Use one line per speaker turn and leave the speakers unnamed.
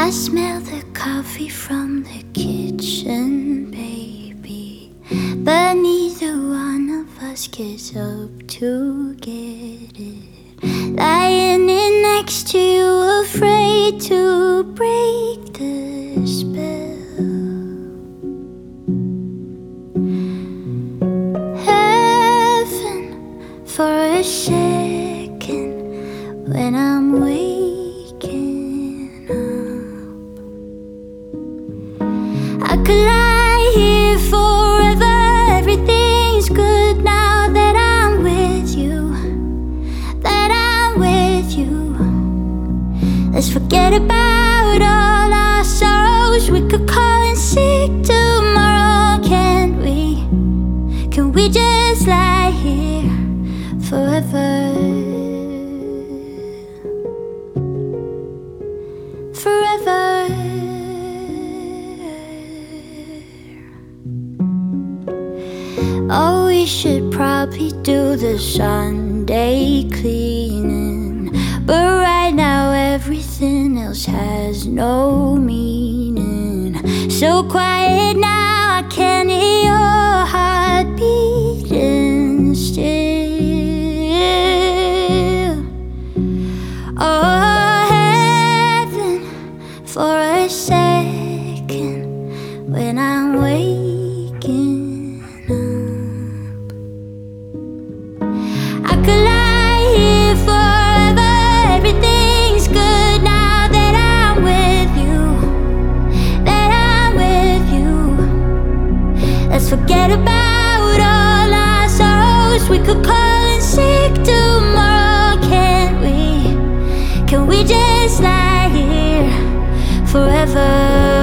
I smell the coffee from the kitchen, baby, but neither one of us gets up to get it. Lying in next to you, afraid to break the spell. Heaven for a second when I'm waking up. I could lie here forever. Everything's good now that I'm with you. That I'm with you. Let's forget about all our sorrows. We could call in sick tomorrow, can't we? Can we just lie here forever? Forever. Oh, we should probably do the Sunday cleaning, but right now everything else has no meaning. So quiet now, I can't hear your heart beating still. Oh, heaven for a second when I'm waking up. I could lie here forever. Everything's good now that I'm with you. That I'm with you. Let's forget about all our sorrows. We could call in sick tomorrow, can't we? Can we just lie here forever?